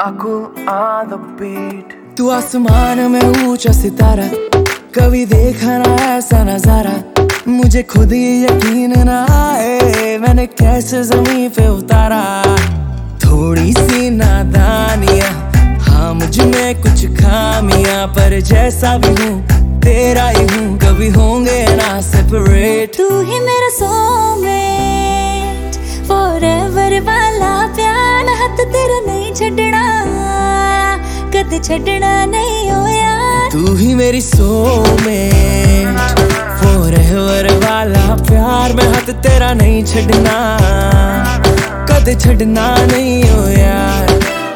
Aku on the beat। तू आसमान में ऊंचा सितारा, कभी देखा ना ऐसा नजारा। मुझे खुद ही यकीन ना आए मैंने कैसे जमीन पे उतारा। थोड़ी सी नादानियां, हाँ मुझ में कुछ खामियां, पर जैसा भी हूँ तेरा ही हूँ, कभी होंगे ना सेपरेट। तू ही मेरा सोलमेट, फॉरएवर वाला प्यार, हाथ तेरा नहीं छड़ना, कद छड़ना नहीं हो यार। तू ही मेरी सोलमेट, फॉरएवर वाला प्यार, मैं हाथ तेरा नहीं छड़ना, कद छड़ना नहीं हो यार।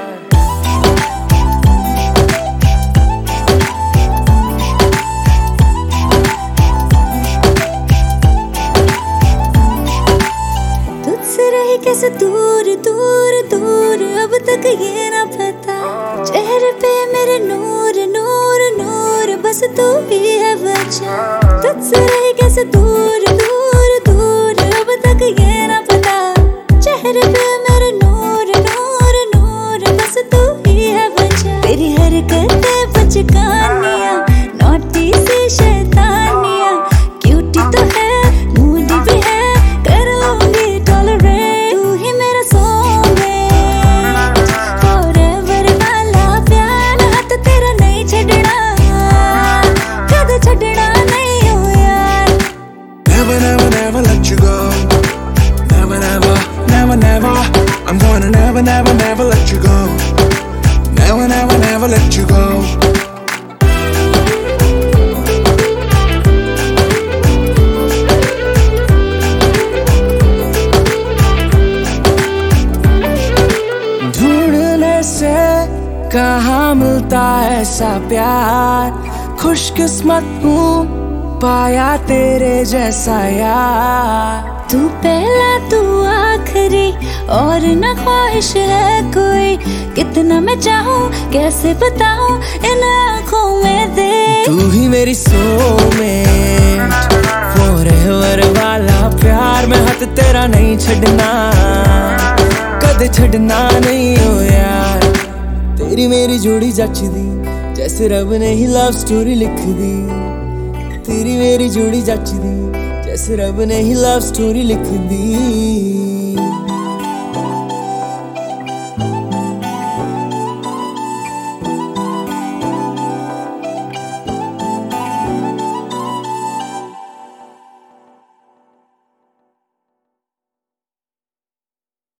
कैसे दूर दूर दूर अब तक ये ना पता, चेहरे पे मेरे नूर नूर नूर, बस तू ही है वजह। तुझसे रही कैसे दूर दूर दूर अब तक ये ना पता, चेहरे पे मेरे नूर नूर नूर, बस तू ही है वजह। तेरी हरकतें बचकानियां, नॉटी सी शैतानियां, क्यूटी तो है मूडी भी है, कर लूंगी tolerate. I'm gonna never, never, never let you go. Never, never, never let you go. ढूंढने से कहाँ मिलता ऐसा प्यार, खुशकिस्मत हूँ पाया तेरे जैसा यार। तू पहला तू आखिरी और न ख्वाहिश है कोई, कितना मैं चाहूँ कैसे बताऊँ इन आँखों में दे। तू ही मेरी सोलमेट, फॉरएवर वाला प्यार, मैं हाथ तेरा नहीं छड़ना, कद छड़ना नहीं हो यार। तेरी मेरी जोड़ी जचदी, जैसे रब ने ही लव स्टोरी लिख दी। तेरी मेरी जोड़ी जचदी, जैसे रब ने ही लव स्टोरी लिख दी।